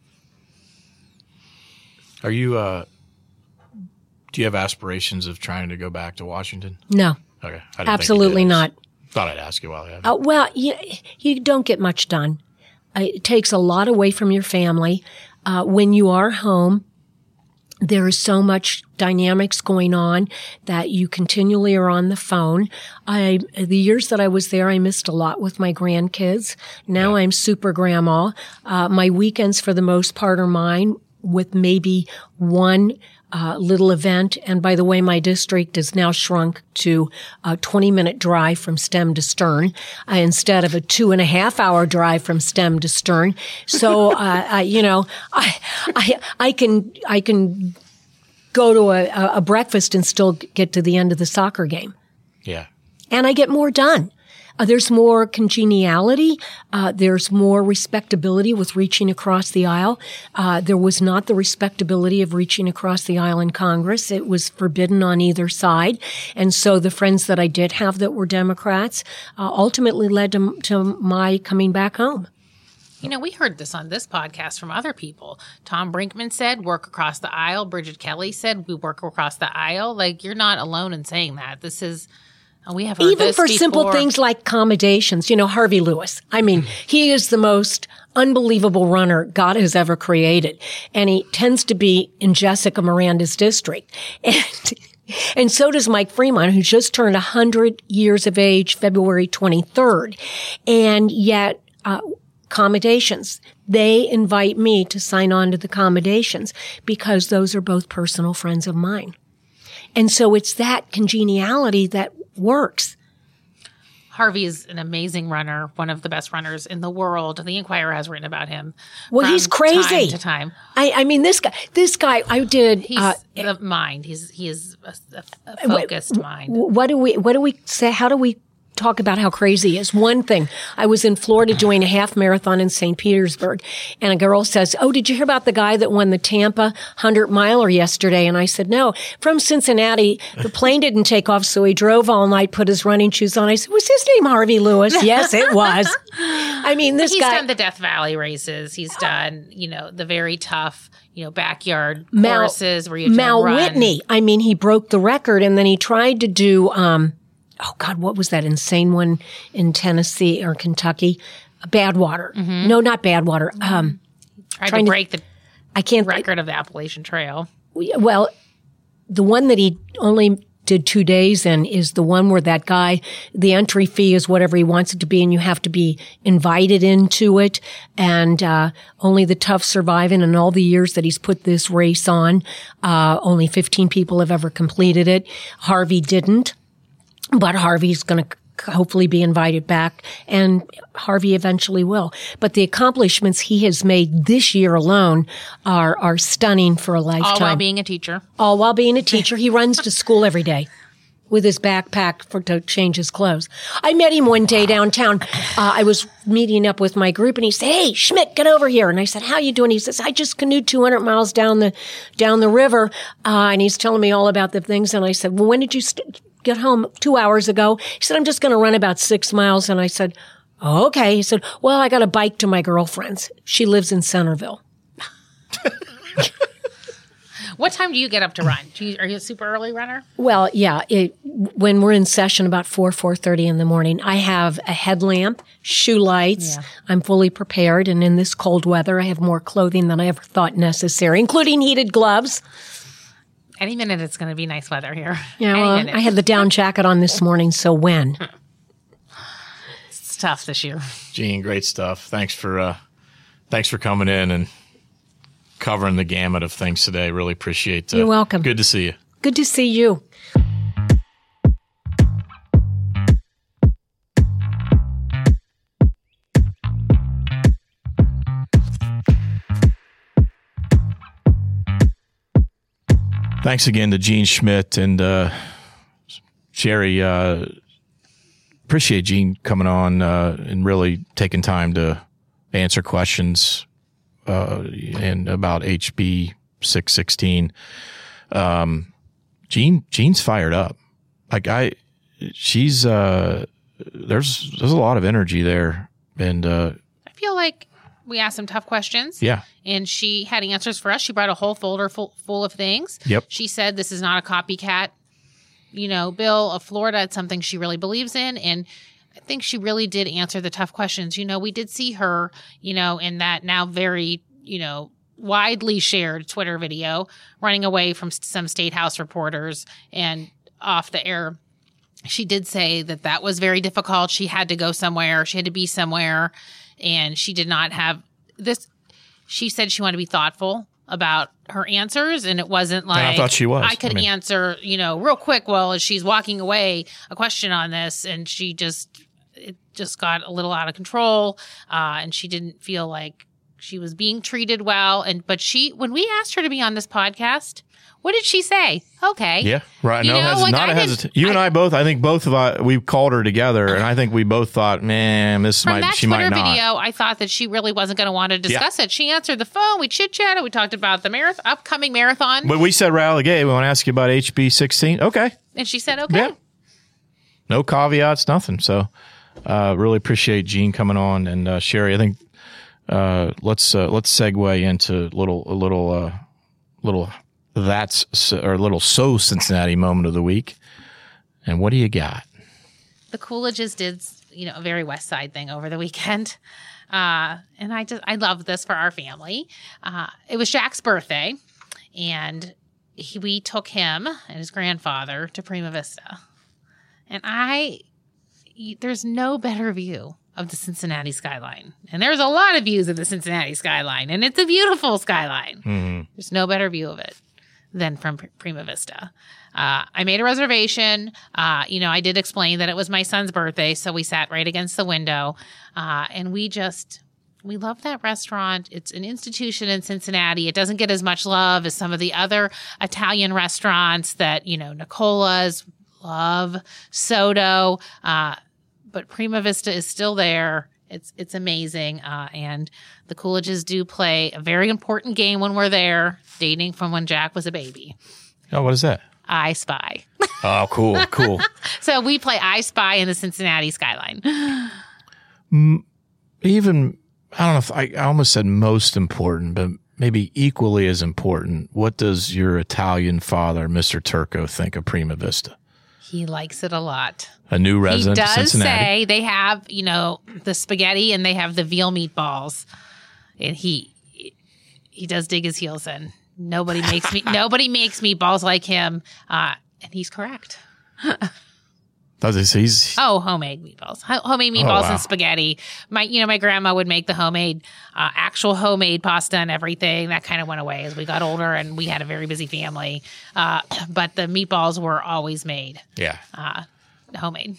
Are you, uh, do you have aspirations of trying to go back to Washington? No. Okay. I didn't think Absolutely you did. not. Thought I'd ask you while I have Uh, well, you, you don't get much done. Uh, it takes a lot away from your family. Uh, when you are home, there is so much dynamics going on that you continually are on the phone. I, the years that I was there, I missed a lot with my grandkids. Now yeah. I'm super grandma. Uh, my weekends for the most part are mine, with maybe one uh, little event. And by the way, my district is now shrunk to a twenty minute drive from stem to stern uh, instead of a two and a half hour drive from stem to stern. So, uh, I, you know, I, I, I can, I can go to a, a breakfast and still get to the end of the soccer game. Yeah. And I get more done. Uh, there's more congeniality. Uh, there's more respectability with reaching across the aisle. Uh, there was not the respectability of reaching across the aisle in Congress. It was forbidden on either side. And so the friends that I did have that were Democrats uh, ultimately led to, to my coming back home. You know, we heard this on this podcast from other people. Tom Brinkman said, work across the aisle. Bridget Kelly said, we work across the aisle. Like, you're not alone in saying that. This is... We have heard Even this for before. simple things like accommodations, you know, Harvey Lewis. I mean, he is the most unbelievable runner God has ever created. And he tends to be in Jessica Miranda's district. And, and so does Mike Fremont, who just turned one hundred years of age February twenty-third. And yet, uh, accommodations, they invite me to sign on to the accommodations because those are both personal friends of mine. And so it's that congeniality that works. Harvey is an amazing runner, one of the best runners in the world. The Inquirer has written about him. Well, from he's crazy. Time to time. I, I mean, this guy, this guy, I did. He's uh, the mind. He's he is a, a, a focused mind. What do we? What do we say? How do we talk about how crazy he is? One thing, I was in Florida doing a half marathon in Saint Petersburg, and a girl says, "Oh, did you hear about the guy that won the Tampa hundred miler yesterday?" And I said, "No, from Cincinnati. The plane didn't take off, so he drove all night, put his running shoes on." I said, "Was his name Harvey Lewis?" Yes, it was. I mean, this He's guy. done the Death Valley races. He's done, you know, the very tough, you know, backyard Mal, courses where you have to Mal run. Whitney. I mean, he broke the record, and then he tried to do. Um, Oh God, what was that insane one in Tennessee or Kentucky? Badwater. Mm-hmm. No, not Badwater. Um, Tried to break to, the I can't record th- of the Appalachian Trail. Well, the one that he only did two days in is the one where that guy, the entry fee is whatever he wants it to be, and you have to be invited into it. And uh only the tough survive. And in all the years that he's put this race on, uh only fifteen people have ever completed it. Harvey didn't. But Harvey's going to hopefully be invited back, and Harvey eventually will. But the accomplishments he has made this year alone are are stunning for a lifetime. All while being a teacher. All while being a teacher. He runs to school every day with his backpack for to change his clothes. I met him one day downtown. Uh, I was meeting up with my group, and he said, "Hey, Schmidt, get over here." And I said, "How you doing?" He says, "I just canoed two hundred miles down the down the river," uh, and he's telling me all about the things. And I said, "Well, when did you st- get home?" "Two hours ago." He said, "I'm just going to run about six miles." And I said, "Oh, okay." He said, "Well, I got a bike to my girlfriend's. She lives in Centerville." What time do you get up to run? Do you, are you a super early runner? Well, yeah. It, when we're in session about four, four thirty in the morning, I have a headlamp, shoe lights. Yeah. I'm fully prepared. And in this cold weather, I have more clothing than I ever thought necessary, including heated gloves. Any minute it's going to be nice weather here. Yeah, well, I had the down jacket on this morning, so when? It's tough this year. Jean, great stuff. Thanks for uh, thanks for coming in and covering the gamut of things today. Really appreciate it. Uh, You're welcome. Good to see you. Good to see you. Thanks again to Jean Schmidt and uh, Sherry. Uh, appreciate Jean coming on uh, and really taking time to answer questions uh, and about H B six sixteen. Um, Jean, Jean's fired up. Like I, she's uh, there's there's a lot of energy there, and uh, I feel like we asked some tough questions. Yeah. And she had answers for us. She brought a whole folder full, full of things. Yep. She said this is not a copycat, you know, bill of Florida. It's something she really believes in. And I think she really did answer the tough questions. You know, we did see her, you know, in that now very, you know, widely shared Twitter video running away from some State House reporters and off the air. She did say that that was very difficult. She had to go somewhere. She had to be somewhere. And she did not have this. She said she wanted to be thoughtful about her answers, and it wasn't like I thought she was. I could I mean, answer, you know, real quick while as she's walking away a question on this, and she just it just got a little out of control, uh, and she didn't feel like she was being treated well. And but she, when we asked her to be on this podcast, what did she say? Okay. Yeah, right. You No, know, hes- like, not I a didn't- hesitation. You and I- I both, I think both of us, we called her together, and I think we both thought, man, this From might, that she Twitter might not. video, I thought that she really wasn't going to want to discuss it. She answered the phone. We chit chatted. We talked about the marathon, upcoming marathon, But we said, Riley Gay, we want to ask you about H B sixteen. Okay. and she said, "Okay." Yeah. No caveats, nothing. So, uh, really appreciate Jean coming on, and uh, Sherry. I think uh, let's uh, let's segue into a little a little uh, little that's so, or a little so Cincinnati moment of the week. And what do you got? The Coolidges did, you know, a very West Side thing over the weekend. Uh, and I just, I love this for our family. Uh, it was Jack's birthday, and he, we took him and his grandfather to Prima Vista. And I, there's no better view of the Cincinnati skyline. And there's a lot of views of the Cincinnati skyline, and it's a beautiful skyline. Mm-hmm. There's no better view of it than from Prima Vista. Uh, I made a reservation. Uh, you know, I did explain that it was my son's birthday, so we sat right against the window. Uh, and we just, we love that restaurant. It's an institution in Cincinnati. It doesn't get as much love as some of the other Italian restaurants that, you know, Nicola's, love, Soto. Uh, but Prima Vista is still there. It's it's amazing. Uh, and the Coolidges do play a very important game when we're there, dating from when Jack was a baby. Oh, what is that? I Spy. Oh, cool, cool. So we play I Spy in the Cincinnati skyline. Even, I don't know if I, I almost said most important, but maybe equally as important. What does your Italian father, Mister Turco, think of Prima Vista? He likes it a lot. A new resident He of does Cincinnati. say they have, you know, the spaghetti and they have the veal meatballs. And he he does dig his heels in. Nobody makes me nobody makes meatballs like him. Uh, and he's correct. Does he? So he's Oh, homemade meatballs. Ho- Homemade meatballs wow. and spaghetti. My, you know, my grandma would make the homemade, uh, actual homemade pasta and everything. That kind of went away as we got older and we had a very busy family. Uh, but the meatballs were always made, yeah. uh, homemade.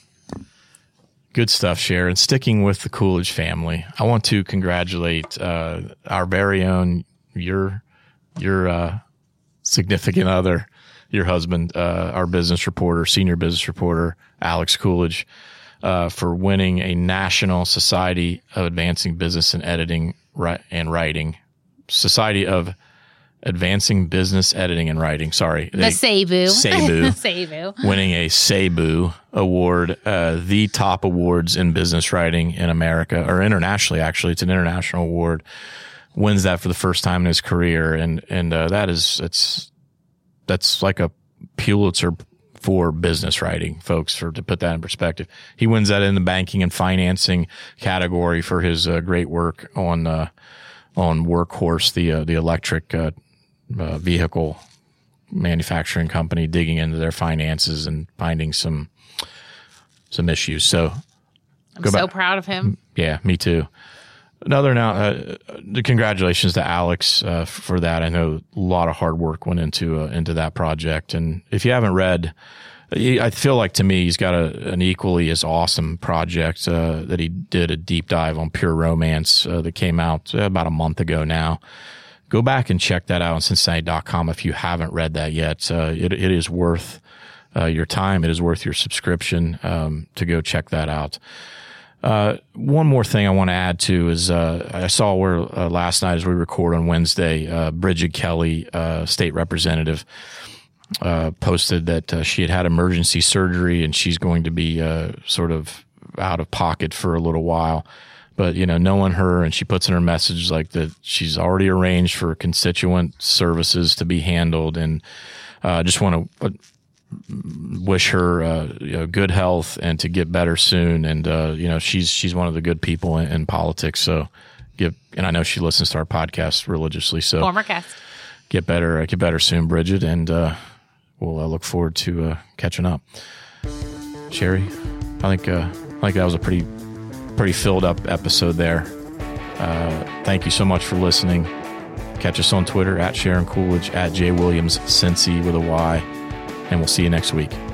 Good stuff, Sharon. Sticking with the Coolidge family, I want to congratulate uh, our very own your your uh, significant other, your husband, uh, our business reporter, senior business reporter, Alex Coolidge, uh, for winning a National Society of Advancing Business and Editing ri- and Writing, Society of Advancing Business Editing and Writing. Sorry, The Cebu. Cebu. Cebu. Winning a Cebu award, uh, the top awards in business writing in America, or internationally, actually. It's an international award. Wins that for the first time in his career. And, and, uh, that is, it's, that's like a Pulitzer for business writing, folks, for, to put that in perspective. He wins that in the banking and financing category for his, uh, great work on, uh, on Workhorse, the, uh, the electric, uh, uh, vehicle manufacturing company, digging into their finances and finding some, some issues. So I'm go so back. proud of him. Yeah, me too. Another now, uh, the congratulations to Alex uh, for that. I know a lot of hard work went into uh, into that project, and if you haven't read, I feel like to me he's got a, an equally as awesome project uh, that he did a deep dive on Pure Romance uh, that came out about a month ago now. Go back and check that out on Cincinnati dot com if you haven't read that yet. Uh, it it is worth uh, your time. It is worth your subscription um, to go check that out. Uh, one more thing I want to add to is, uh, I saw where, uh, last night as we record on Wednesday, uh, Bridget Kelly, uh, state representative, uh, posted that, uh, she had had emergency surgery and she's going to be, uh, sort of out of pocket for a little while. But, you know, knowing her, and she puts in her message like that she's already arranged for constituent services to be handled. And, uh, just want to, wish her uh, you know, good health and to get better soon. And uh, you know, she's she's one of the good people in, in politics. So get, and I know she listens to our podcast religiously. So Former guest. Get better, uh, get better soon, Bridget. And uh, we'll uh, look forward to uh, catching up. Sherry, I think uh, I think that was a pretty pretty filled up episode there. Uh, thank you so much for listening. Catch us on Twitter at Sharon Coolidge, at J Williams Cincy with a Y, and we'll see you next week.